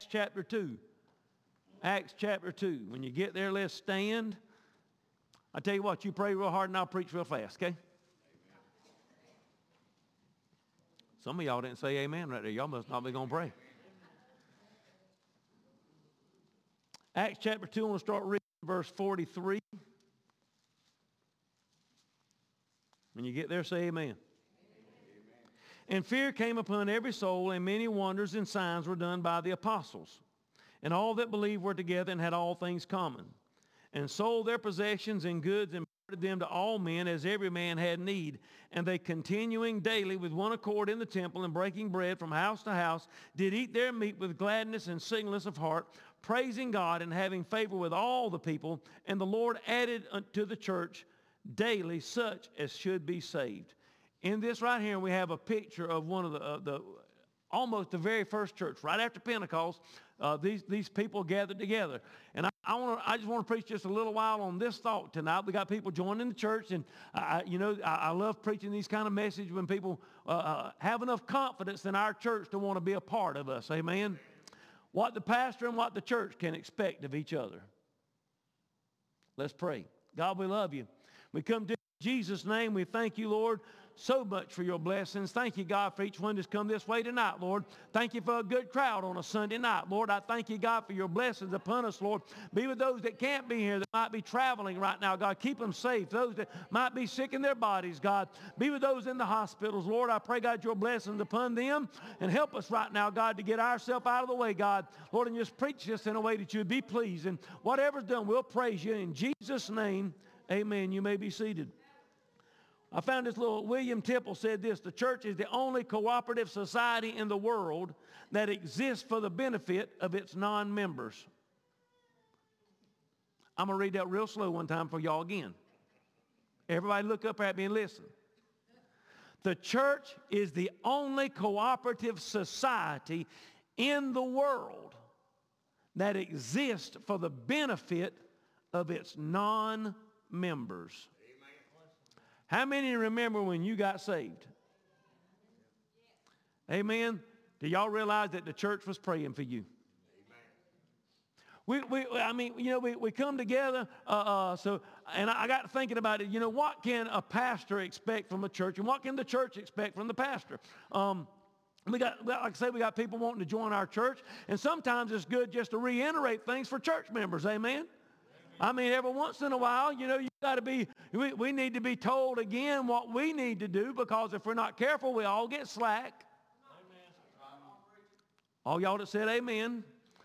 Acts chapter 2. Acts chapter 2. When you get there, let's stand. I tell you what, you pray real hard and I'll preach real fast, okay? Some of y'all didn't say amen right there. Y'all must not be going to pray. Acts chapter 2, I want to start reading verse 43. When you get there, say amen. Amen. And fear came upon every soul, and many wonders and signs were done by the apostles. And all that believed were together and had all things common, and sold their possessions and goods and parted them to all men as every man had need. And they, continuing daily with one accord in the temple and breaking bread from house to house, did eat their meat with gladness and singleness of heart, praising God and having favor with all the people. And the Lord added unto the church daily such as should be saved. In this right here, we have a picture of one of the almost the very first church, right after Pentecost. These people gathered together. And I just want to preach just a little while on this thought tonight. We got people joining the church, and I love preaching these kind of messages when people have enough confidence in our church to want to be a part of us. Amen? What the pastor and what the church can expect of each other. Let's pray. God, we love you. We come to Jesus' name. We thank you, Lord, so much for your blessings. Thank you, God, for each one that's come this way tonight, Lord. Thank you for a good crowd on a Sunday night, Lord. I thank you, God, for your blessings upon us, Lord. Be with those that can't be here, that might be traveling right now, God. Keep them safe. Those that might be sick in their bodies, God. Be with those in the hospitals, Lord. I pray, God, your blessings upon them, and help us right now, God, to get ourselves out of the way, God. Lord, and just preach this in a way that you would be pleased. And whatever's done, we'll praise you. In Jesus' name, amen. You may be seated. I found this little, William Temple said this: the church is the only cooperative society in the world that exists for the benefit of its non-members. I'm going to read that real slow one time for y'all again. Everybody look up at me and listen. The church is the only cooperative society in the world that exists for the benefit of its non-members. How many remember when you got saved? Amen. Do y'all realize that the church was praying for you? We come together, and I got thinking about it. You know, what can a pastor expect from a church, and what can the church expect from the pastor? Like I say, we got people wanting to join our church, and sometimes it's good just to reiterate things for church members. Amen. I mean, every once in a while, you know, we need to be told again what we need to do, because if we're not careful, we all get slack. Amen. All y'all that said amen.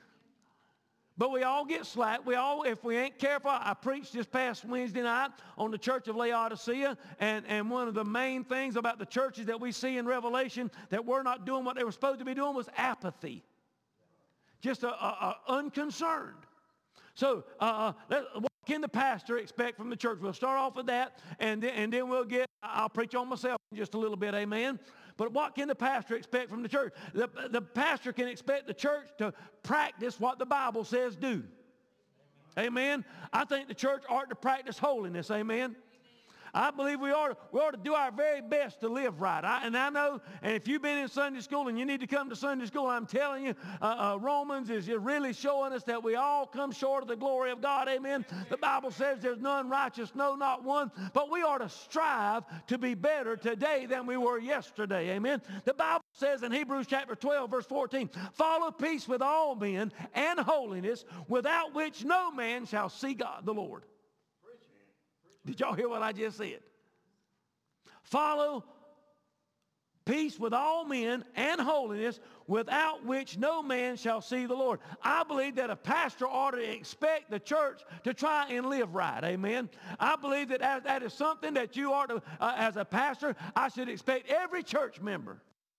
But we all get slack. If we ain't careful, I preached this past Wednesday night on the church of Laodicea, and one of the main things about the churches that we see in Revelation that were not doing what they were supposed to be doing was apathy. Just unconcerned. So what can the pastor expect from the church? We'll start off with that, and then I'll preach on myself in just a little bit, amen. But what can the pastor expect from the church? The pastor can expect the church to practice what the Bible says do. Amen. I think the church ought to practice holiness, amen. I believe we ought to do our very best to live right. I know, and if you've been in Sunday school and you need to come to Sunday school, I'm telling you, Romans is really showing us that we all come short of the glory of God. Amen. The Bible says there's none righteous, no, not one. But we ought to strive to be better today than we were yesterday. Amen. The Bible says in Hebrews chapter 12, verse 14, follow peace with all men and holiness, without which no man shall see God the Lord. Did y'all hear what I just said? Follow peace with all men and holiness, without which no man shall see the Lord. I believe that a pastor ought to expect the church to try and live right. Amen. I believe that is something that you ought to, as a pastor, I should expect every church member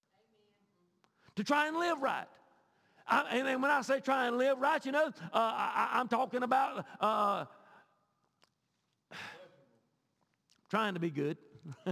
to try and live right. And when I say try and live right, you know, I'm talking about trying to be good.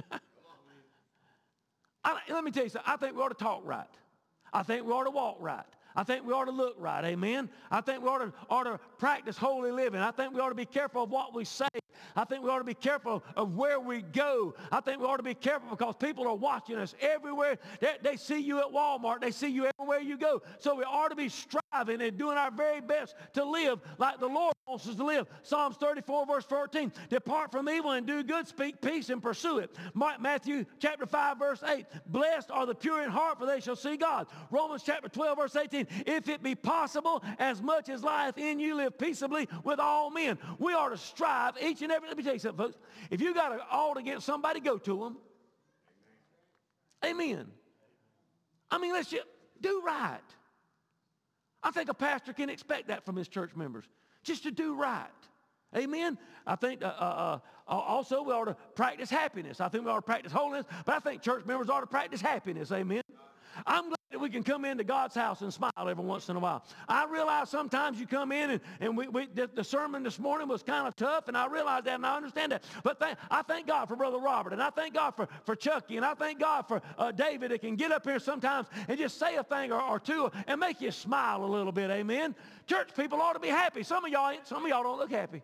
Let me tell you something. I think we ought to talk right. I think we ought to walk right. I think we ought to look right. Amen. I think we ought to practice holy living. I think we ought to be careful of what we say. I think we ought to be careful of where we go. I think we ought to be careful because people are watching us everywhere. They see you at Walmart. They see you everywhere you go. So we ought to be striving striving and doing our very best to live like the Lord wants us to live. Psalms 34, verse 14. Depart from evil and do good. Speak peace and pursue it. Matthew chapter 5, verse 8. Blessed are the pure in heart, for they shall see God. Romans chapter 12, verse 18. If it be possible, as much as lieth in you, live peaceably with all men. We are to strive each and every. Let me tell you something, folks. If you got an alt against somebody, go to them. Amen. I mean, let's just do right. I think a pastor can expect that from his church members, just to do right. Amen. I think also we ought to practice happiness. I think we ought to practice holiness, but I think church members ought to practice happiness. Amen. I'm glad that we can come into God's house and smile every once in a while. I realize sometimes you come in and the sermon this morning was kind of tough, and I realize that and I understand that. But I thank God for Brother Robert, and I thank God for Chucky, and I thank God for David that can get up here sometimes and just say a thing or two and make you smile a little bit. Amen. Church people ought to be happy. Some of y'all ain't. Some of y'all don't look happy.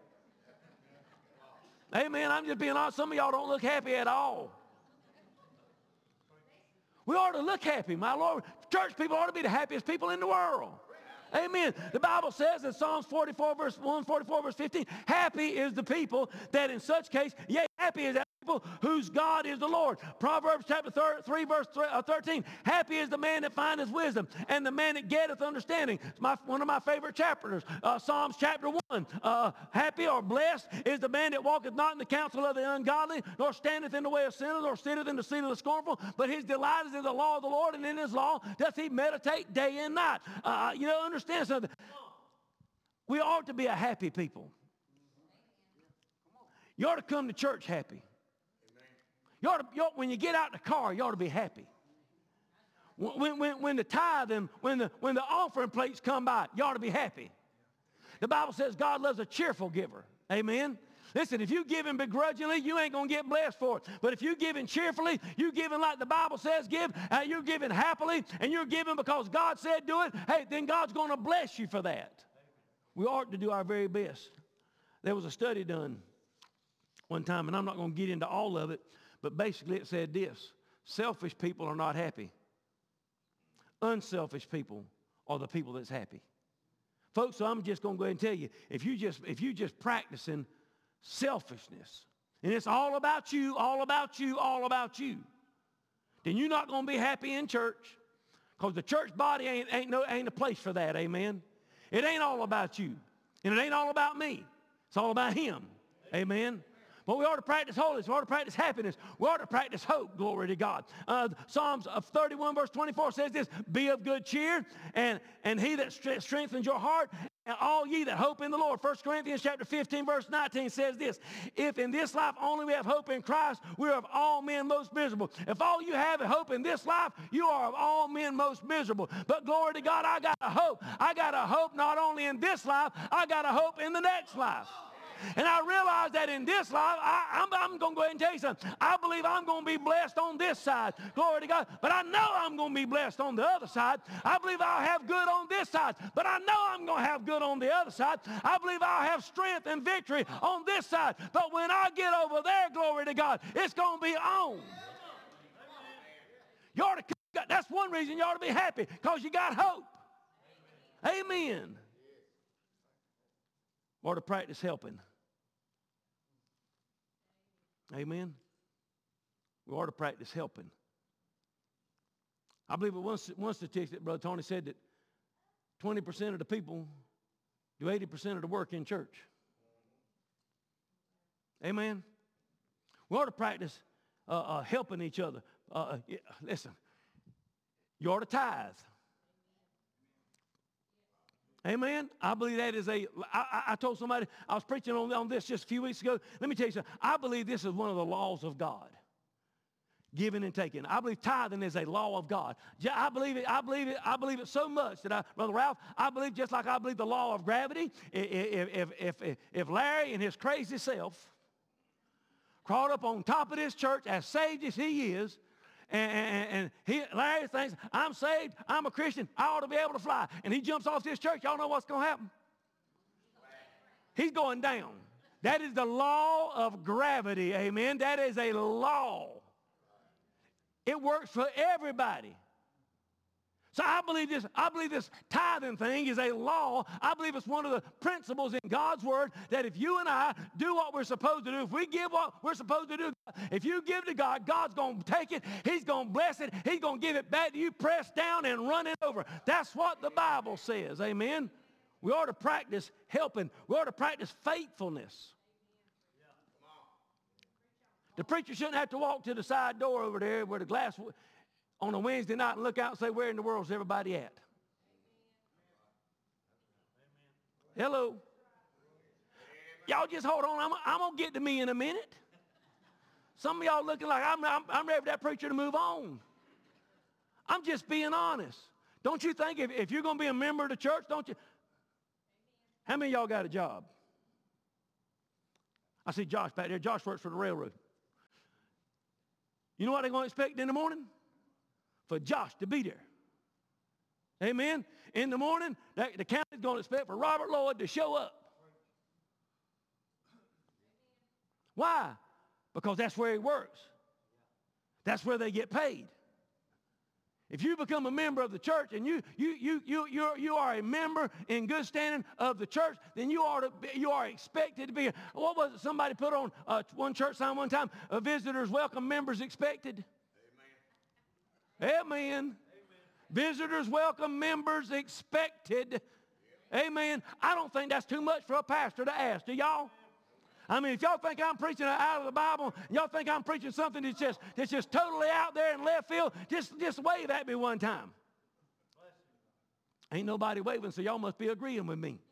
Amen. I'm just being honest. Some of y'all don't look happy at all. We ought to look happy, my Lord. Church people ought to be the happiest people in the world. Amen. The Bible says in Psalms 44, verse 144, verse 15, happy is the people that in such case, yea, happy is that people whose God is the Lord. Proverbs chapter 3, verse 13, happy is the man that findeth wisdom and the man that getteth understanding. It's one of my favorite chapters. Psalms chapter 1, happy or blessed is the man that walketh not in the counsel of the ungodly, nor standeth in the way of sinners, nor sitteth in the seat of the scornful, but his delight is in the law of the Lord, and in his law doth he meditate day and night. Understand something. We ought to be a happy people. You ought to come to church happy. When you get out in the car, you ought to be happy. When the tithe and when the offering plates come by, you ought to be happy. The Bible says God loves a cheerful giver. Amen. Listen, if you give him begrudgingly, you ain't going to get blessed for it. But if you give him cheerfully, you give him like the Bible says give, you're giving happily, and you're giving because God said do it, hey, then God's going to bless you for that. We ought to do our very best. There was a study done one time, and I'm not going to get into all of it, but basically it said this: selfish people are not happy. Unselfish people are the people that's happy. Folks, so I'm just going to go ahead and tell you, if you just practicing selfishness, and it's all about you, all about you, all about you, then you're not going to be happy in church, because the church body ain't a place for that. Amen. It ain't all about you, and it ain't all about me. It's all about him. Amen. But we ought to practice holiness. We ought to practice happiness. We ought to practice hope. Glory to God. Psalms 31 verse 24 says this: be of good cheer, and he that strengthens your heart, and all ye that hope in the Lord. 1 Corinthians chapter 15 verse 19 says this: if in this life only we have hope in Christ, we are of all men most miserable. If all you have is hope in this life, you are of all men most miserable. But glory to God, I got a hope. I got a hope not only in this life, I got a hope in the next life. And I realize that in this life, I'm going to go ahead and tell you something. I believe I'm going to be blessed on this side. Glory to God. But I know I'm going to be blessed on the other side. I believe I'll have good on this side. But I know I'm going to have good on the other side. I believe I'll have strength and victory on this side. But when I get over there, glory to God, it's going to be on. You ought to, that's one reason you ought to be happy, because you got hope. Amen. We ought to practice helping. Amen. We ought to practice helping. I believe it one statistic, Brother Tony said, that 20% of the people do 80% of the work in church. Amen. We ought to practice helping each other. Listen, you ought to tithe. Amen. I believe that is I told somebody, I was preaching on this just a few weeks ago. Let me tell you something. I believe this is one of the laws of God. Giving and taking. I believe tithing is a law of God. I believe it so much that Brother Ralph, I believe just like I believe the law of gravity. If Larry and his crazy self crawled up on top of this church, as saved as he is, and Larry thinks, I'm saved, I'm a Christian, I ought to be able to fly. And he jumps off this church, y'all know what's going to happen? He's going down. That is the law of gravity, amen? That is a law. It works for everybody. So I believe this tithing thing is a law. I believe it's one of the principles in God's word that if you and I do what we're supposed to do, if we give what we're supposed to do, if you give to God, God's going to take it. He's going to bless it. He's going to give it back to you, pressed down and run it over. That's what the Bible says. Amen. We ought to practice helping. We ought to practice faithfulness. The preacher shouldn't have to walk to the side door over there where the glass on a Wednesday night and look out and say, where in the world is everybody at? Hello. Y'all just hold on. I'm going to get to me in a minute. Some of y'all looking like I'm ready for that preacher to move on. I'm just being honest. Don't you think if you're going to be a member of the church, don't you? How many of y'all got a job? I see Josh back there. Josh works for the railroad. You know what they're going to expect in the morning? For Josh to be there. Amen? In the morning, the county's going to expect for Robert Lloyd to show up. Why? Because that's where he works. That's where they get paid. If you become a member of the church and you are a member in good standing of the church, then you are expected to be. What was it somebody put on one church sign one time? Visitors welcome, members expected. Amen. Amen. Visitors welcome, members expected. Amen. I don't think that's too much for a pastor to ask. Do y'all? I mean, if y'all think I'm preaching out of the Bible, and y'all think I'm preaching something that's just totally out there in left field, just wave at me one time. Ain't nobody waving, so y'all must be agreeing with me.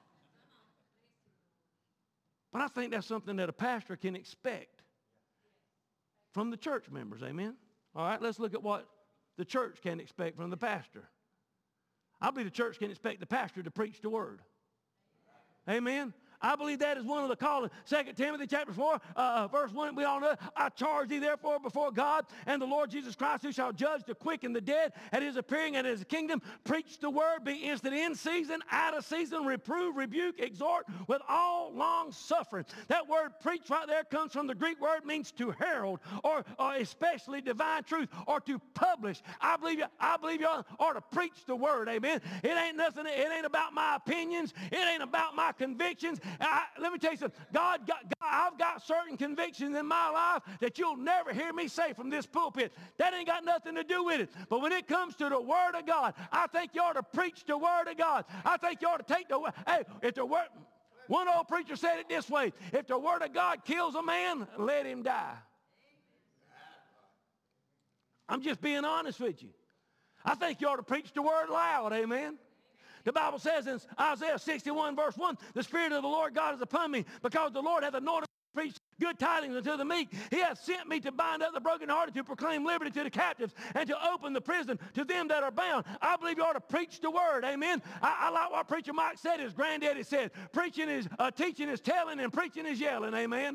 But I think that's something that a pastor can expect from the church members. Amen. All right, let's look at what the church can expect from the pastor. I believe the church can expect the pastor to preach the word. Amen. I believe that is one of the callings. 2 Timothy chapter 4, verse 1, we all know, I charge thee therefore before God and the Lord Jesus Christ, who shall judge the quick and the dead at his appearing and at his kingdom. Preach the word, be instant in season, out of season, reprove, rebuke, exhort with all long suffering. That word preach right there comes from the Greek word, means to herald or especially divine truth or to publish. I believe you ought to preach the word. Amen. It ain't nothing. It ain't about my opinions. It ain't about my convictions. Let me tell you something. I've got certain convictions in my life that you'll never hear me say from this pulpit. That ain't got nothing to do with it. But when it comes to the Word of God, I think you ought to preach the Word of God. I think you ought to take the Word. Hey, if the Word, one old preacher said it this way, if the Word of God kills a man, let him die. I'm just being honest with you. I think you ought to preach the Word loud, amen. The Bible says in Isaiah 61 verse 1, the Spirit of the Lord God is upon me because the Lord hath anointed me to preach good tidings unto the meek. He hath sent me to bind up the brokenhearted, to proclaim liberty to the captives, and to open the prison to them that are bound. I believe you ought to preach the word, amen. I like what Preacher Mike said, his granddaddy said, teaching is telling and preaching is yelling, amen.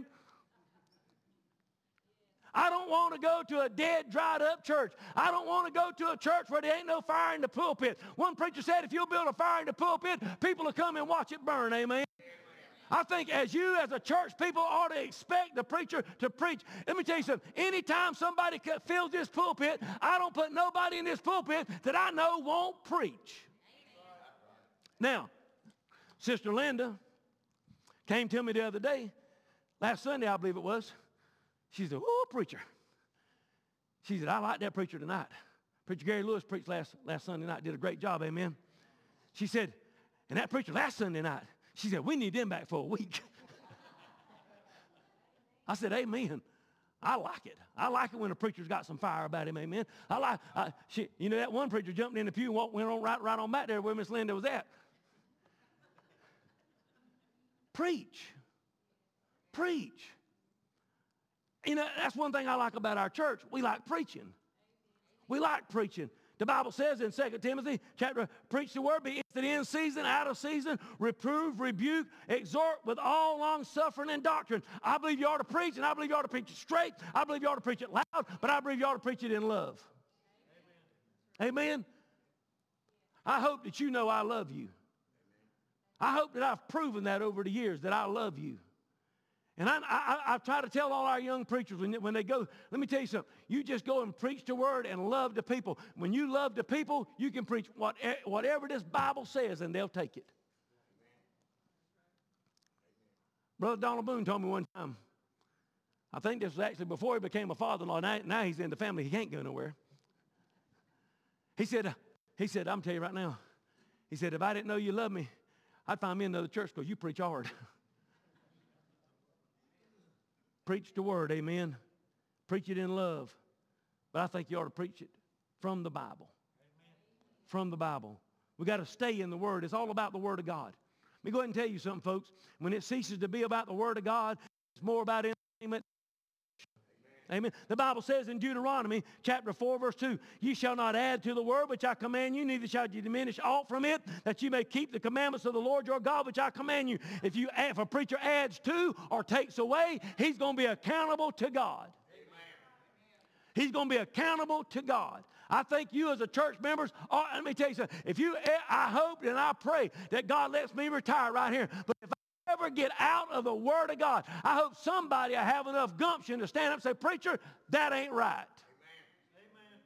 I don't want to go to a dead, dried up church. I don't want to go to a church where there ain't no fire in the pulpit. One preacher said, if you'll build a fire in the pulpit, people will come and watch it burn, amen. I think as a church, people ought to expect the preacher to preach. Let me tell you something. Anytime somebody fills this pulpit, I don't put nobody in this pulpit that I know won't preach. Now, Sister Linda came to me the other day, last Sunday I believe it was. She said, oh, preacher. She said, I like that preacher tonight. Preacher Gary Lewis preached last Sunday night, did a great job, amen. She said, and that preacher last Sunday night, she said, we need them back for a week. I said, amen. I like it. I like it when a preacher's got some fire about him, amen. That one preacher jumped in the pew and went on right on back there where Miss Linda was at. Preach. Preach. That's one thing I like about our church. We like preaching. We like preaching. The Bible says in 2 Timothy chapter, preach the word, be instant in season, out of season, reprove, rebuke, exhort with all long suffering and doctrine. I believe you ought to preach, and I believe you ought to preach it straight. I believe you ought to preach it loud, but I believe you ought to preach it in love. Amen. I hope that you know I love you. I hope that I've proven that over the years, that I love you. And I try to tell all our young preachers when they go, let me tell you something. You just go and preach the word and love the people. When you love the people, you can preach whatever this Bible says, and they'll take it. Brother Donald Boone told me one time, I think this was actually before he became a father-in-law. Now he's in the family. He can't go nowhere. He said, I'm telling you right now, he said, if I didn't know you loved me, I'd find me another church because you preach hard. Preach the word, amen. Preach it in love. But I think you ought to preach it from the Bible. Amen. From the Bible. We got to stay in the word. It's all about the word of God. Let me go ahead and tell you something, folks. When it ceases to be about the word of God, it's more about entertainment. Amen. The Bible says in Deuteronomy chapter 4, verse 2, ye shall not add to the word which I command you, neither shall you diminish aught from it, that you may keep the commandments of the Lord your God, which I command you. If a preacher adds to or takes away, he's going to be accountable to God. Amen. He's going to be accountable to God. I think you as a church members, let me tell you something. I hope and I pray that God lets me retire right here. But if I ever get out of the Word of God, I hope somebody will have enough gumption to stand up and say, preacher, that ain't right. Amen.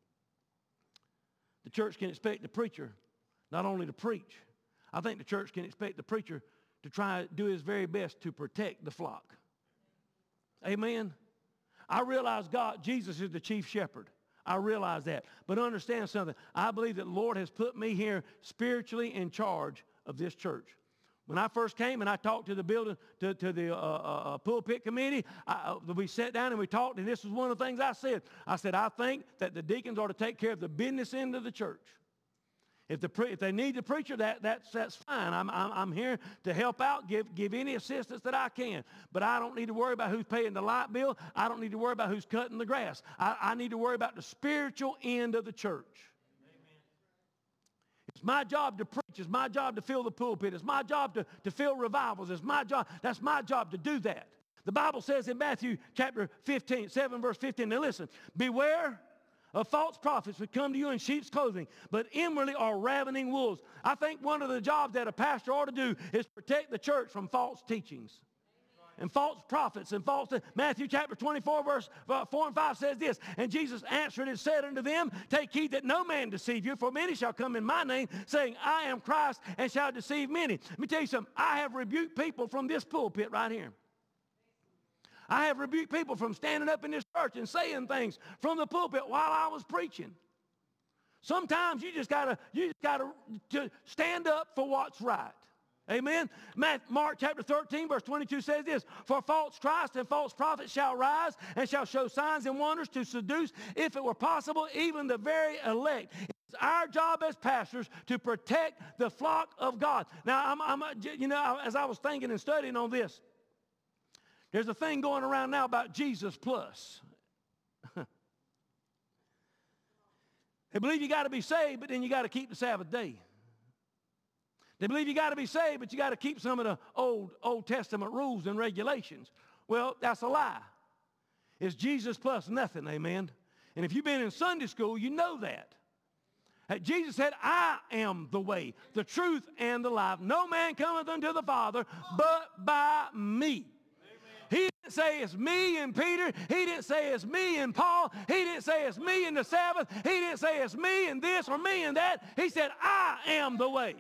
The church can expect the preacher not only to preach. I think the church can expect the preacher to try to do his very best to protect the flock. Amen. I realize Jesus is the chief shepherd. I realize that. But understand something. I believe that the Lord has put me here spiritually in charge of this church. When I first came and I talked to the building, to the pulpit committee, we sat down and we talked, and this was one of the things I said. I said, I think that the deacons ought to take care of the business end of the church. If they need the preacher, that's fine. I'm here to help out, give any assistance that I can. But I don't need to worry about who's paying the light bill. I don't need to worry about who's cutting the grass. I need to worry about the spiritual end of the church. It's my job to preach. It's my job to fill the pulpit. It's my job to fill revivals. It's my job. That's my job to do that. The Bible says in Matthew chapter 15, 7 verse 15, now listen, beware of false prophets who come to you in sheep's clothing, but inwardly are ravening wolves. I think one of the jobs that a pastor ought to do is protect the church from false teachings. And false prophets and Matthew chapter 24 verse 4 and 5 says this, and Jesus answered and said unto them, take heed that no man deceive you, for many shall come in my name, saying, I am Christ, and shall deceive many. Let me tell you something. I have rebuked people from this pulpit right here. I have rebuked people from standing up in this church and saying things from the pulpit while I was preaching. Sometimes you just gotta to stand up for what's right. Amen. Mark chapter 13 verse 22 says this, for false Christ and false prophets shall rise and shall show signs and wonders to seduce, if it were possible, even the very elect. It's our job as pastors to protect the flock of God. Now, as I was thinking and studying on this, there's a thing going around now about Jesus plus. They believe you got to be saved, but then you got to keep the Sabbath day. They believe you got to be saved, but you got to keep some of the Old Testament rules and regulations. Well, that's a lie. It's Jesus plus nothing, amen. And if you've been in Sunday school, you know that. Jesus said, I am the way, the truth, and the life. No man cometh unto the Father but by me. He didn't say it's me and Peter. He didn't say it's me and Paul. He didn't say it's me and the Sabbath. He didn't say it's me and this or me and that. He said, I am the way.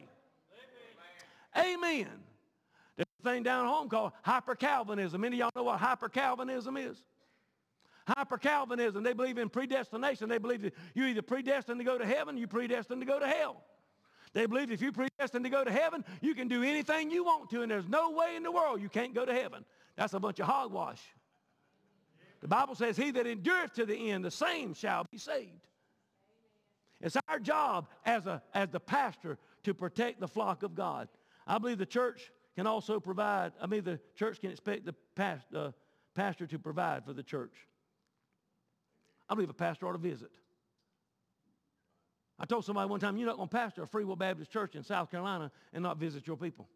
Amen. There's a thing down home called hyper-Calvinism. Many of y'all know what hyper-Calvinism is? Hyper-Calvinism, they believe in predestination. They believe that you're either predestined to go to heaven, you're predestined to go to hell. They believe if you're predestined to go to heaven, you can do anything you want to, and there's no way in the world you can't go to heaven. That's a bunch of hogwash. The Bible says, he that endureth to the end, the same shall be saved. It's our job as the pastor to protect the flock of God. I believe the church can also provide, the church can expect the pastor to provide for the church. I believe a pastor ought to visit. I told somebody one time, you're not going to pastor a Free Will Baptist church in South Carolina and not visit your people.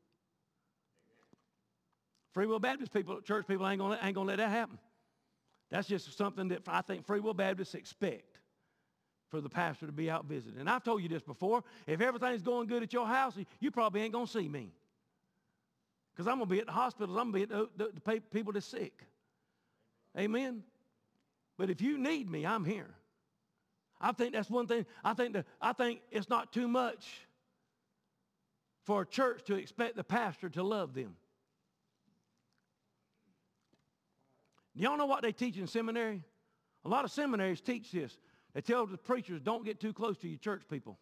Free Will Baptist people, church people ain't going to let that happen. That's just something that I think Free Will Baptists expect for the pastor to be out visiting. And I've told you this before. If everything's going good at your house, you probably ain't going to see me. Because I'm going to be at the hospitals. I'm going to be at the people that's sick. Amen? But if you need me, I'm here. I think that's one thing. I think it's not too much for a church to expect the pastor to love them. Do y'all know what they teach in seminary? A lot of seminaries teach this. They tell the preachers, don't get too close to your church people.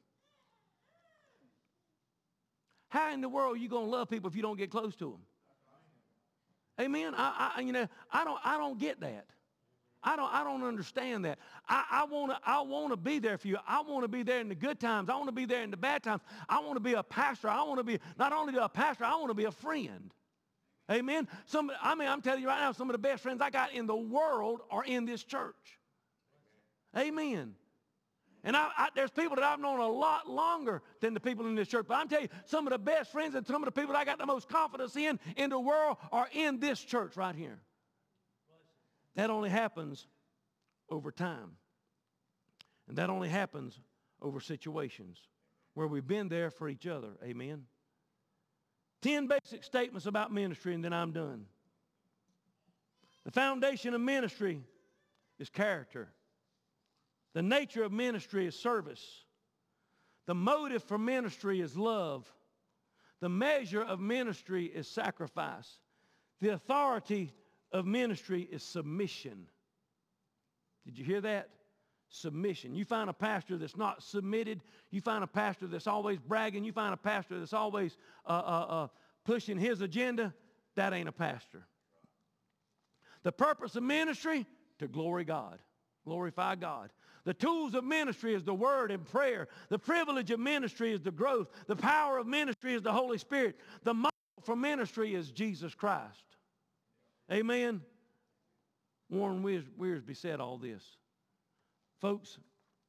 How in the world are you going to love people if you don't get close to them? Amen. I don't get that. I don't understand that. I want to be there for you. I want to be there in the good times. I want to be there in the bad times. I want to be a pastor. I want to be not only a pastor, I want to be a friend. Amen. I'm telling you right now, some of the best friends I got in the world are in this church. Amen. And there's people that I've known a lot longer than the people in this church. But I'm telling you, some of the best friends and some of the people that I got the most confidence in the world are in this church right here. That only happens over time. And that only happens over situations where we've been there for each other. Amen. 10 basic statements about ministry, and then I'm done. The foundation of ministry is character. The nature of ministry is service. The motive for ministry is love. The measure of ministry is sacrifice. The authority of ministry is submission. Did you hear that? Submission. You find a pastor that's not submitted. You find a pastor that's always bragging. You find a pastor that's always pushing his agenda. That ain't a pastor. The purpose of ministry, to glory God. Glorify God. The tools of ministry is the word and prayer. The privilege of ministry is the growth. The power of ministry is the Holy Spirit. The model for ministry is Jesus Christ. Amen. Warren Wiersbe said all this. Folks,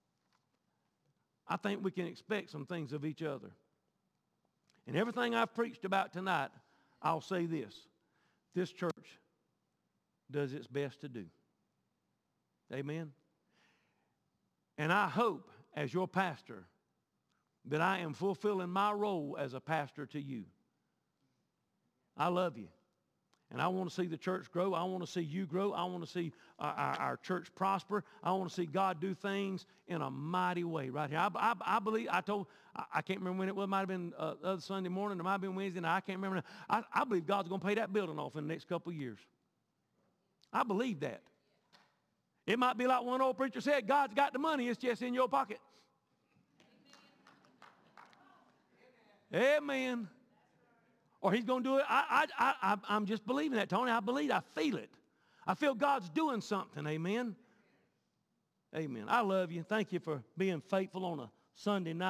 I think we can expect some things of each other. And everything I've preached about tonight, I'll say this. This church does its best to do. Amen. And I hope, as your pastor, that I am fulfilling my role as a pastor to you. I love you. And I want to see the church grow. I want to see you grow. I want to see our church prosper. I want to see God do things in a mighty way right here. I believe, I can't remember when it was. It might have been other Sunday morning. It might have been Wednesday night. I can't remember. I believe God's going to pay that building off in the next couple of years. I believe that. It might be like one old preacher said, God's got the money. It's just in your pocket. Amen. Or he's going to do it. I'm just believing that, Tony. I feel it. I feel God's doing something. Amen. Amen. I love you. Thank you for being faithful on a Sunday night.